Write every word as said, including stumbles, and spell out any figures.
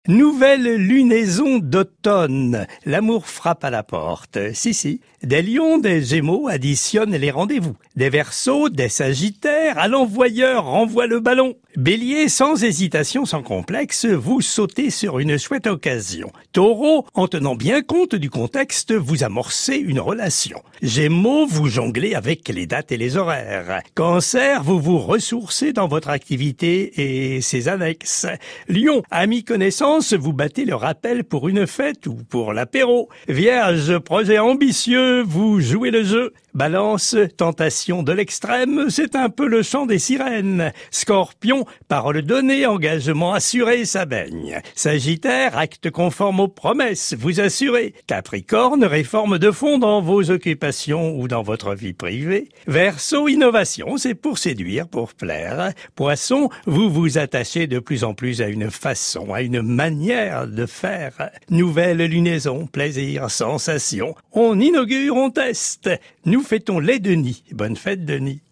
Nouvelle lunaison d'automne, l'amour frappe à la porte. Si, si, des lions, des gémeaux additionnent les rendez-vous. Des verseaux, des sagittaires, à l'envoyeur renvoie le ballon. Bélier, sans hésitation, sans complexe, vous sautez sur une chouette occasion. Taureau, en tenant bien compte du contexte, vous amorcez une relation. Gémeaux, vous jonglez avec les dates et les horaires. Cancer, vous vous ressourcez dans votre activité et ses annexes. Lion, amis connaissances, vous battez le rappel pour une fête ou pour l'apéro. Vierge, projet ambitieux, vous jouez le jeu. Balance, tentation de l'extrême, c'est un peu le chant des sirènes. Scorpion, parole donnée, engagement assuré, ça baigne. Sagittaire, acte conforme aux promesses, vous assurez. Capricorne, réforme de fond dans vos occupations ou dans votre vie privée. Verseau, innovation, c'est pour séduire, pour plaire. Poisson, vous vous attachez de plus en plus à une façon, à une manière de faire. Nouvelle lunaison, plaisir, sensation. On inaugure, on teste. Nous fêtons les Denis. Bonne fête, Denis.